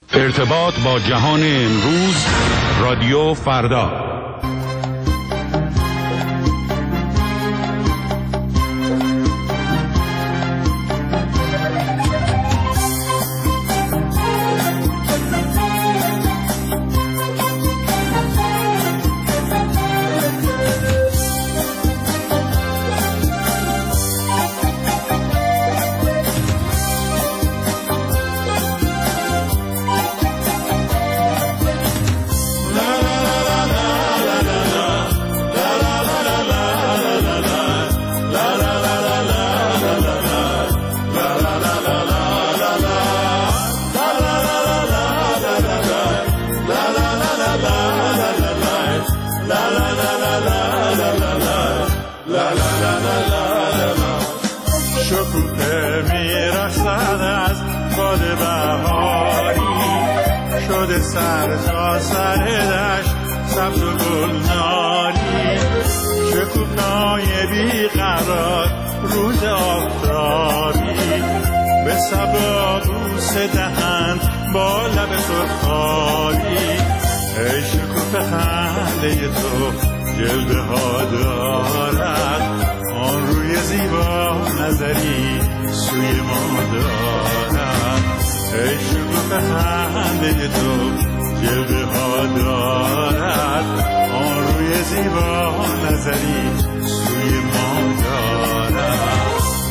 ارتباط با جهان امروز، رادیو فردا. شکوفه میرقصد از باد بهاری، شده سر تا سر دشت سبز و گلناری. شکوفه‌های بیقرار روز آفتابی، به صبا بوسه دهند با لب سرخابی. ای شکوفه خنده تو جلوه ها دارد، آن روی زیبا نظری سوی ما دارد. ای شکوفه خنده تو جلوه ها دارد، آن روی زیبا نظری سوی ما دارد.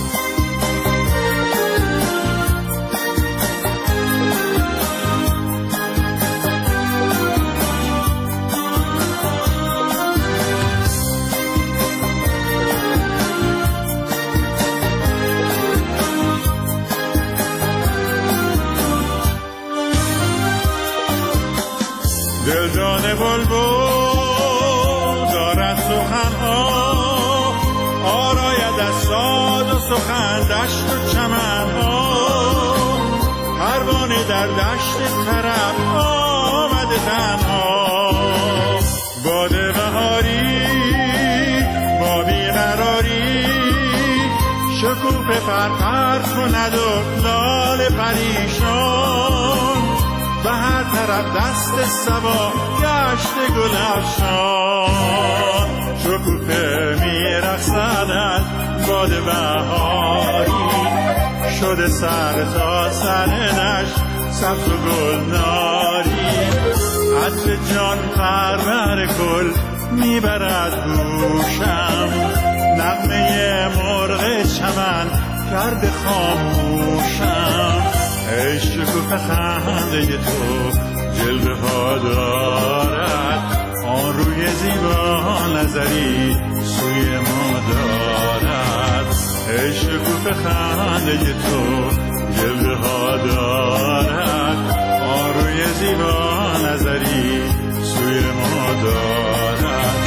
دلجان بلبل دارد سخنها، آراید از ساز و سخن دشت و چمنها. پروانه در دشت طرب آمده تنها، باد بهاری با بیقراری. شکوفه پرپر کند و لاله پریشان، به هر طرف دست صبا گشت گل افشان. شکوفه میرقصد از باد بهاری، شده سر تا سر دشت سبز و گلناری. عطر جان پرور گل میبرد گوشم، نغمه مرغ چمن کرده خاموشم. ای شکوفه خنده تو جلوه ها دارد، آن روی زیبا نظری سوی ما دارد. ای شکوفه خنده تو جلوه ها دارد، آن روی زیبا نظری سوی ما دارد.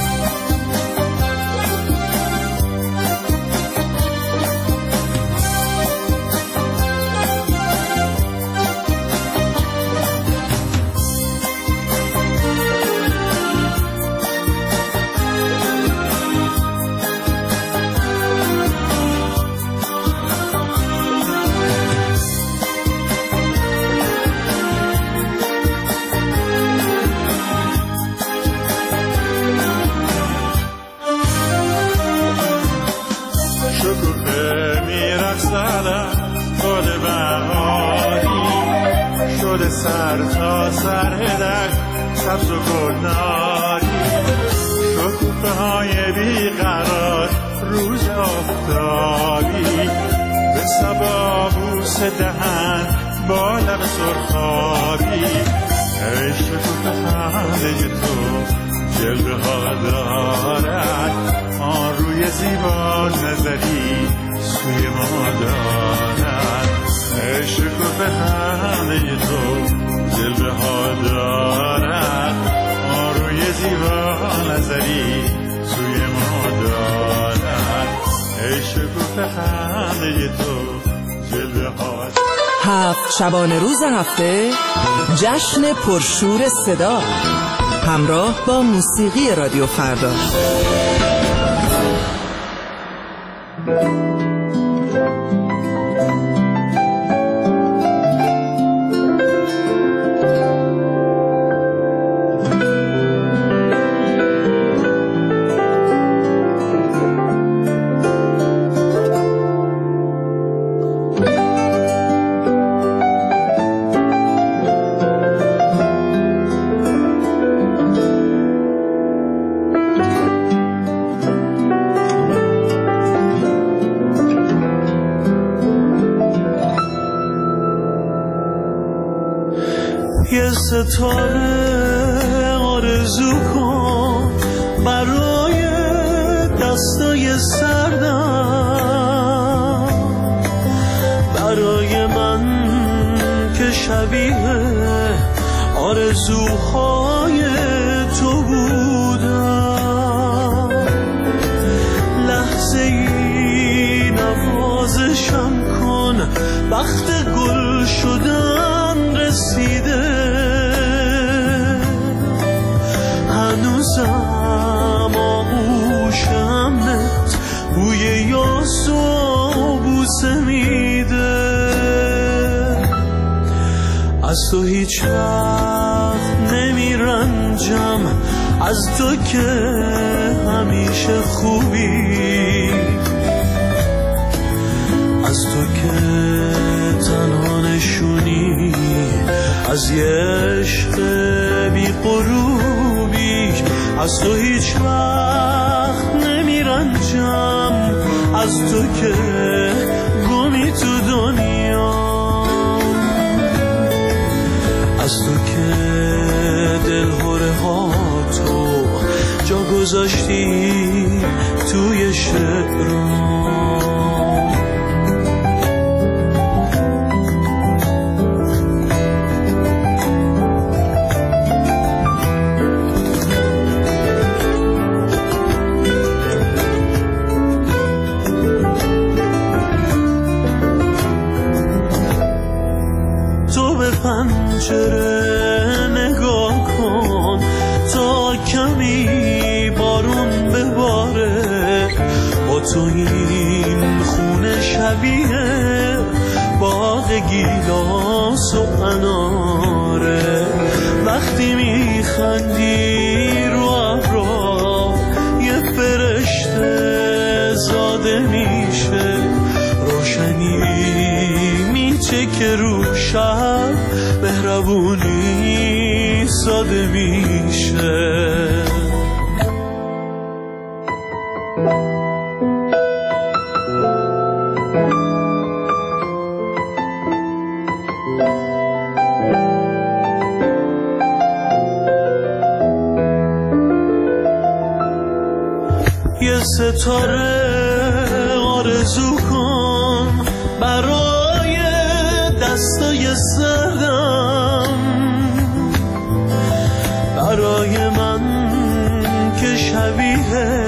7 شبانه روز هفته جشن پرشور صدا همراه با موسیقی رادیو فردا. یه ستاره آرزو کن برای دستای سردم، برای من که شبیه آرزوهای تو بودم. لحظه ای نوازشم کن، وقت گل شدن رسیده، هنوزم آغوشمت بوی یاس و بوسه میده. از تو هیچ وقت نمیرنجم، از تو که همیشه خوبی، از تو که تنها نشونی از یه عشق بی غروبی. از تو هیچ وقت نمیرنجم، از تو که گمی تو دنیا، از تو که دلهره ها تو جا گذاشتی توی شعرام. پنجره نگاه کن تا کمی بارون بباره، با تو این خونه شبیه باغ گیلاس و اناره. وقتی میخندی رو ابرا یه فرشته زاده میشه، روشنی میچه که رو شب مهربونی ساده میشه. یه ستاره آرزو کن برای دستای سردم، برای من که شبیه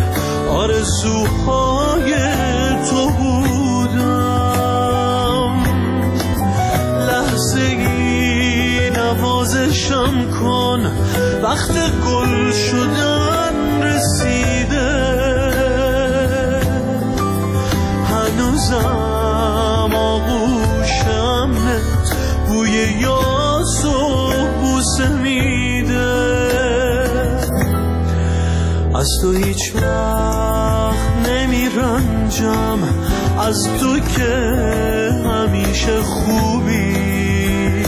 آرزوهای تو بودم. لحظه ای نوازشم کن، وقت گل شدن رسیده، هنوزم آغوشمت بوی یاس و بوسه میده. از تو هیچ وقت نمیرنجم، از تو که همیشه خوبی،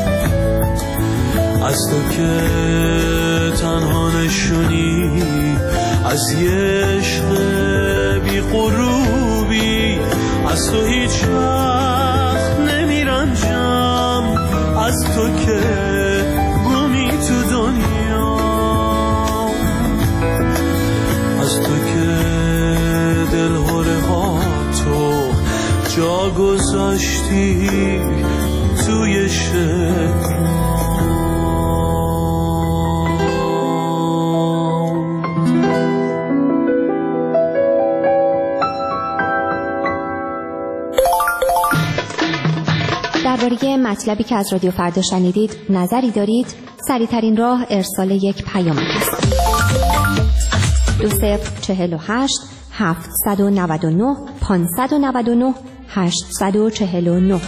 از تو که تنها نشونی از یه عشق بی غروبی. از تو هیچ وقت نمیرنجم، از تو که گمی تو دنیا، از تو که دلهره ها تو جا گذاشتی توی شعرام. درباره مطلبی که از رادیو فردا شنیدید نظری دارید؟ سریع‌ترین راه ارسال یک پیامک است. 2048 799 599 849.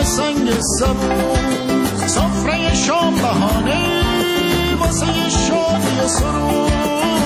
سنگ زبون، سفره شام بهانه واسه شادی و سرور.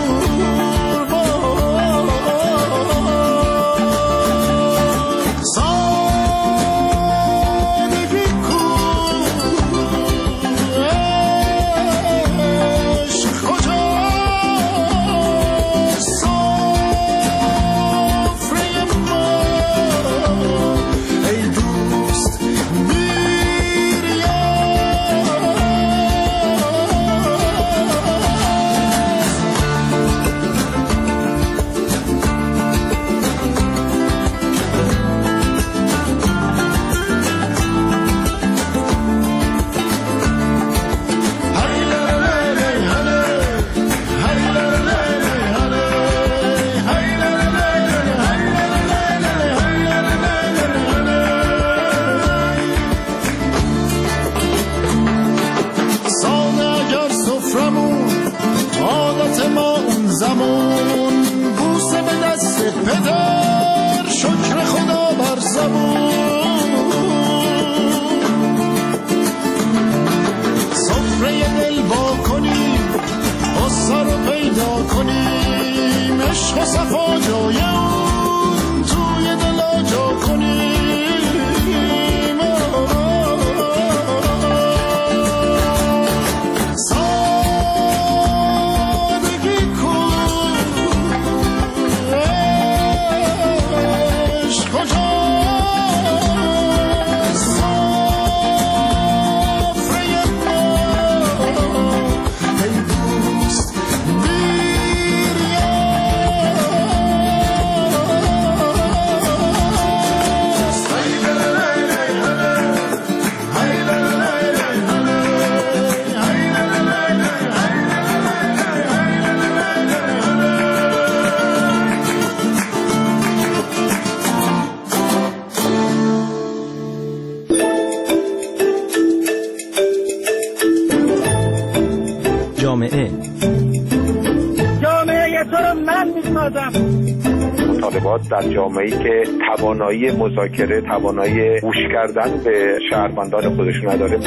مطالبات در جامعه‌ای که توانایی مذاکره، توانایی گوش کردن به شهروندان خودش نداره.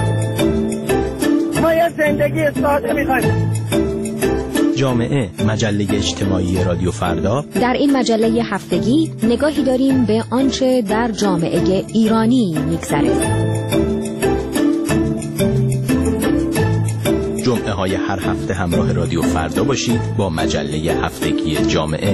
ما یه زندگی ساده می‌خوایم. جامعه، مجله اجتماعی رادیو فردا. در این مجله هفتگی نگاهی داریم به آنچه در جامعه ایرانی می‌گذره. جمعه های هر هفته همراه رادیو فردا باشید با مجله هفتگی جامعه.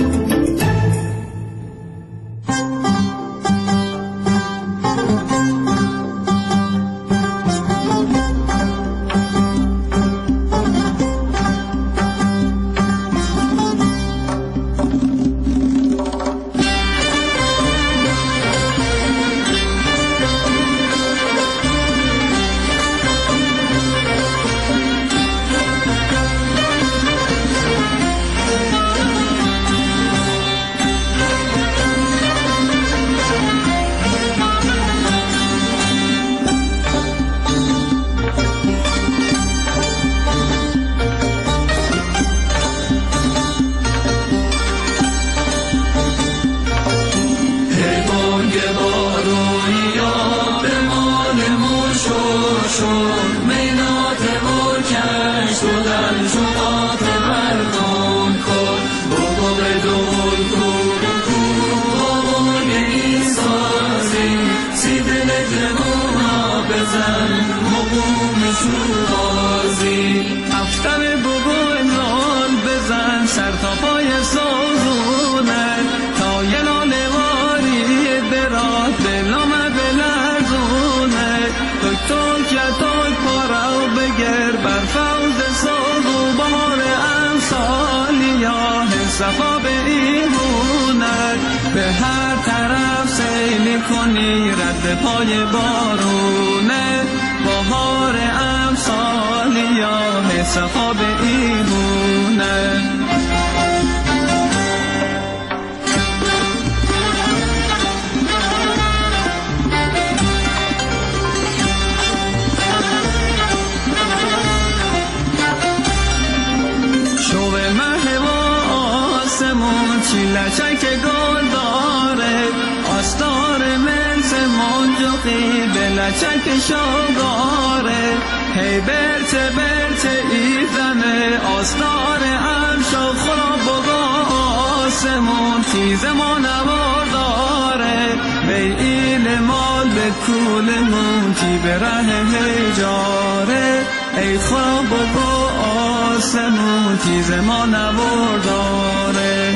کنی رد پای بارونه بهار امسال یا صفا به ایمونه شوه مه و آسمون چیلچک گل داره آستار منس منجو وقتی به لچک شاگاره هی برته برته ایزمه آستار امشا خراب بگا آسمون تیز ما نوار داره بی ایل مال به کولمون تی به ره هجاره ای خراب بگا آسمون تیز ما نوار داره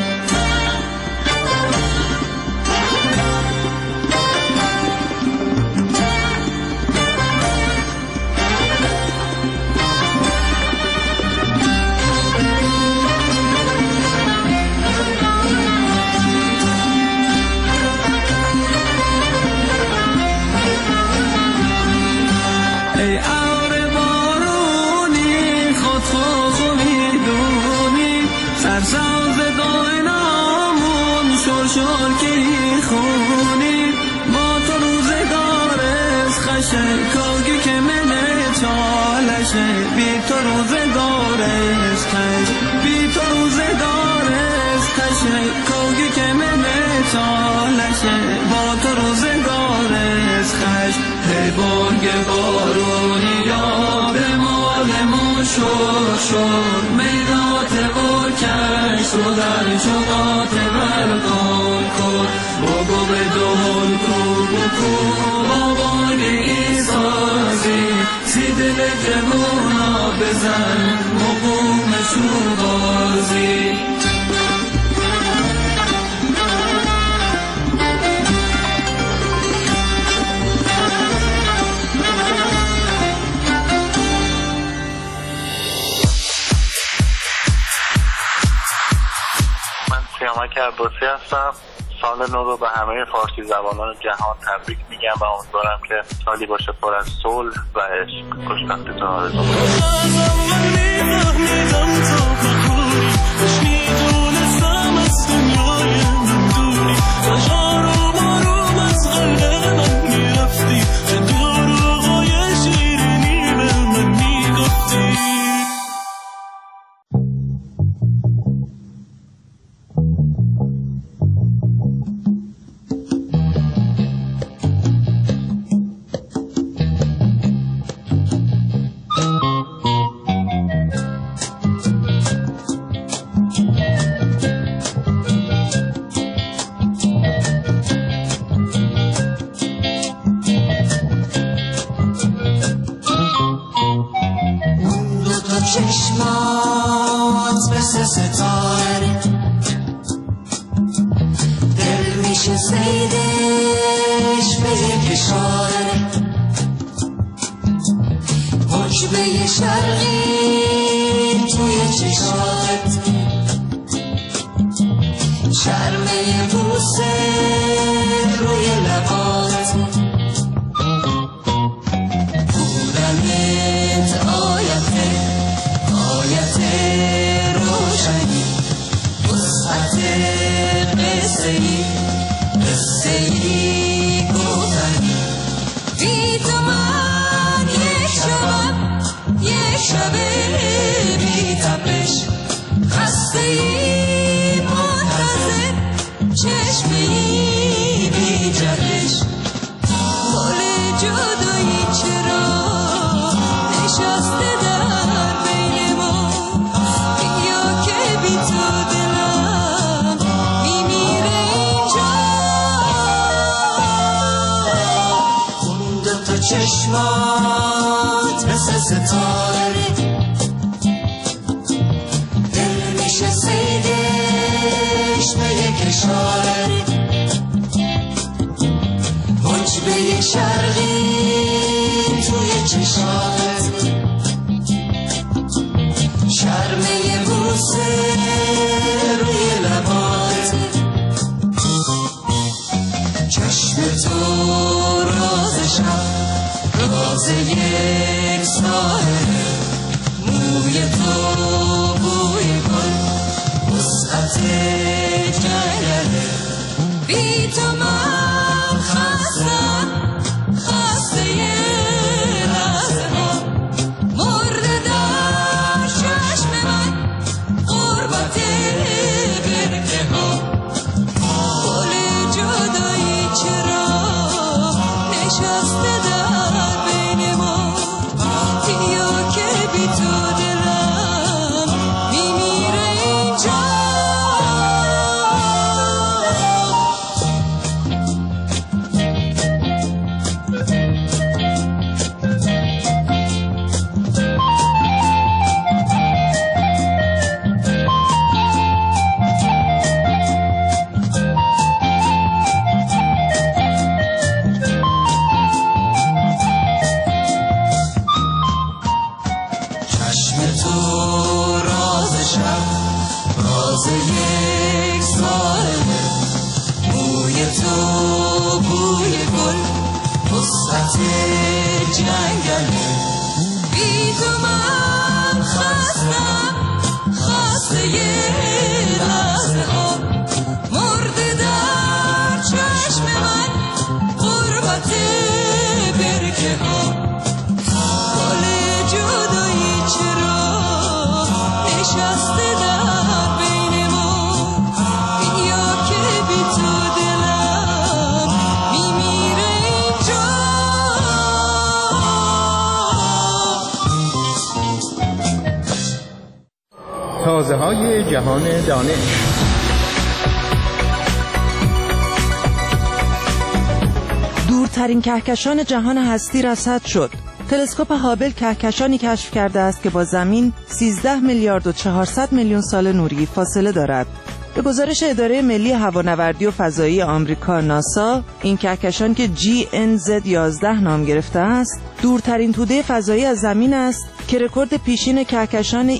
ای اور بارونی خود خو میدونی سرساز داینامون شور که خونی با تو روزگارست خشه کاگی که منه چالشه بی تو روزگارست خش بی تو روزگارست خشه کاگی که منه چالشه با تو روزگارست خش ای بانگ بارونی یا به مالمون شور میدات و کش رو در شقات برگان کن بگو به دول کو با بانگ ایسازی سی دل جمونا بزن مقومشون بازی سیامک عباسی هستم. سال نو رو به همه فارسی زبانان جهان تبریک میگم و امیدوارم که سالی باشه پر از صلح و عشق. خوشبختیتون آرزو چشمات مثل ستاره دل میشه سیدش به یک اشاره حجبه شرقی توی چشات شرمه بوسه روی لبات بودنت آیت روشنی وسعت قصه‌ای گفتنی بی تو من یه شب بی تپش خسته‌ای منتظر چشمه‌ای بی جهش حال جدایی چرا نشسته در بین ما یا که بی تو دلم میمیره اینجا اون دوتا چشمات مثل ستاره دل میشه سیدش به یک اشاره حجبه شرقی توی چشات شرمه بوسه روی لبات چشم تو راز شب راز یک ساحل موی تو بوی گل وسعت جنگله بی تو من خسته رزم مرده در چشم من نشسته در بین ما یا که بی تو دلم میمیره اینجا. تازه‌های جهان دانش. دورترین کهکشان جهان هستی رصد شد. تلسکوپ هابل کهکشانی کشف کرده است که با زمین 13 میلیارد و 400 میلیون سال نوری فاصله دارد. به گزارش اداره ملی هوانوردی و فضایی آمریکا ناسا، این کهکشان که GNZ11 نام گرفته است، دورترین توده فضایی از زمین است که رکورد پیشین کهکشان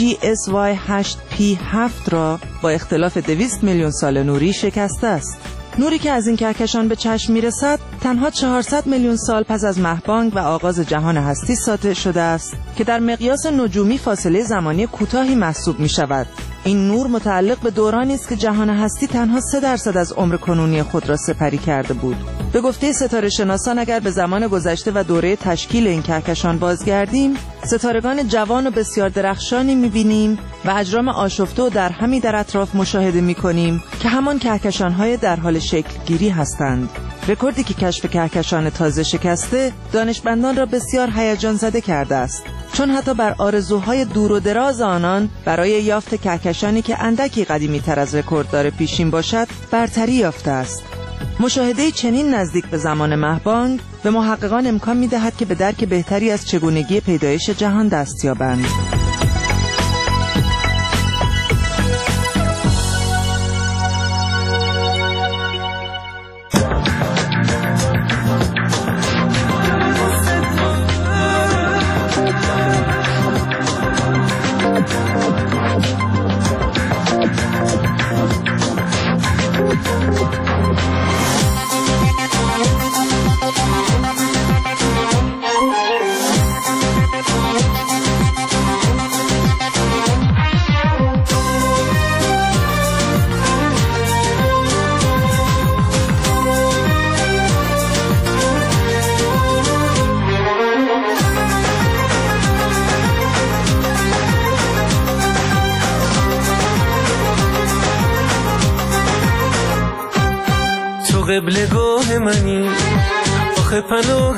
EGSY-8P7 را با اختلاف 200 میلیون سال نوری شکسته است. نوری که از این کهکشان به چشم میرسد تنها 400 میلیون سال پس از مه‌بانگ و آغاز جهان هستی ساطع شده است که در مقیاس نجومی فاصله زمانی کوتاهی محسوب می شود. این نور متعلق به دورانی است که جهان هستی تنها 3% از عمر کنونی خود را سپری کرده بود. به گفته ستاره شناسان اگر به زمان گذشته و دوره تشکیل این کهکشان بازگردیم، ستارگان جوان و بسیار درخشانی می‌بینیم و اجرام آشفته و درهمی در اطراف مشاهده می‌کنیم که همان کهکشان‌های در حال شکل گیری هستند. رکوردی که کشف کهکشان تازه شکسته دانشمندان را بسیار هیجان زده کرده است، چون حتی بر آرزوهای دور و دراز آنان برای یافت کهکشانی که اندکی قدیمی‌تر از رکورددار پیشین باشد برتری یافته است. مشاهده چنین نزدیک به زمان مه‌بانگ به محققان امکان می‌دهد که به درک بهتری از چگونگی پیدایش جهان دست یابند. قبلگاه منی، آخه پناه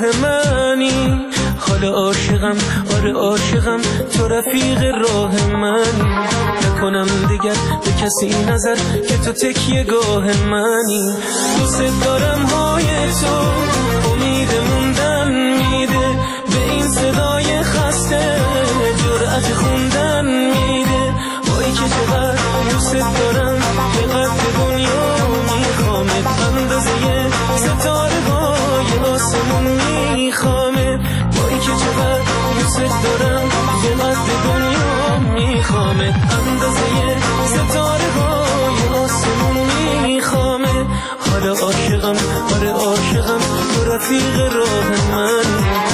منی، حالا عاشقم، آره عاشقم، تو رفیق راه منی، نکنم دیگر به کسی نظر که تو تکیه گاه منی، دوست دارم های تو امید موندن میده، به این صدای خسته جرأت خوندن میده، وای که چقدر دوست دارم به قد دنیا میخوامت، اندازه ستاره های آسمون میخوامت، وای که چقدر دوست دارم به قد دنیا میخوامت، اندازه ستاره های آسمون میخوامت، حالا عاشقم، آره عاشقم، تو رفیق راه من،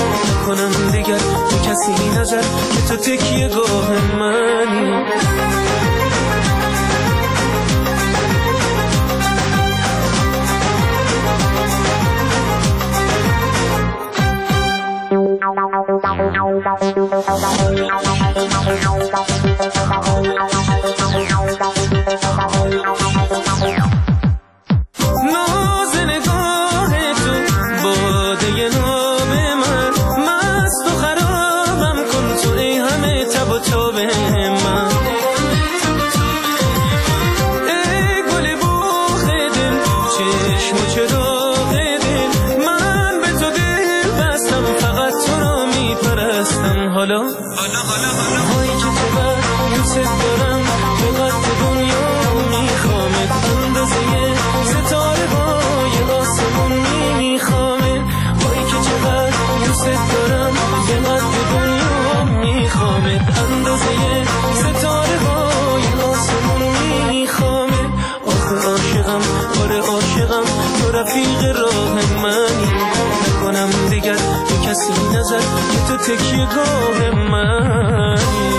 نکنم دیگر به کسی نظر که تو تکیه گاه منی. ناز نگاه تو باده حالا هایی که چقدر دوست دارم به قد دنیا میخوامت اندازه ستاره های آسمون میخوامت هایی که چقدر دوست دارم به قد دنیا میخوامت اندازه ستاره های آسمون میخوامت آخه عاشقم آره عاشقم تو رفیق راه منی نکنم دیگر به کسی نظر که تو تکیه گاه منی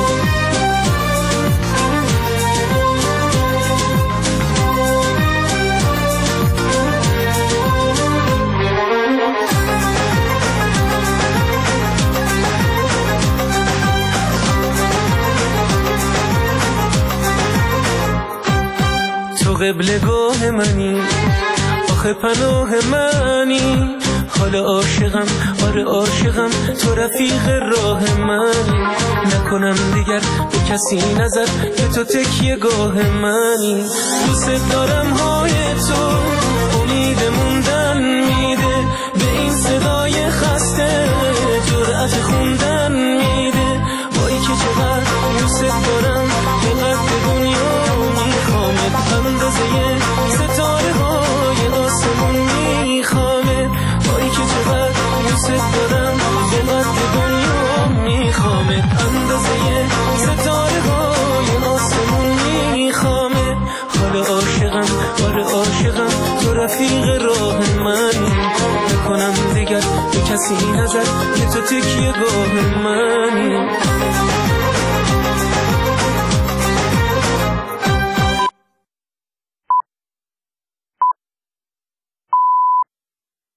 تو قبلگاه منی آخه پناه منی حال عاشقم آره عاشقم تو رفیق راه منی نکنم دیگر به کسی نظر که تو تکیه گاه منی دوست دارم های تو امید موندن میده به این صدای خسته جرأت خوندن میده وای که چقدر دوست دارم به قد دنیا میخوامت اندازه ستاره های آسمون میخوامت وای که چقدر دوست دارم به قد دنیا میخوامت اندازه ستاره های آسمون میخوامت حال عاشقم آره عاشقم تو رفیق راه منی نکنم دیگر به کسی نظر که تو تکیه گاه منی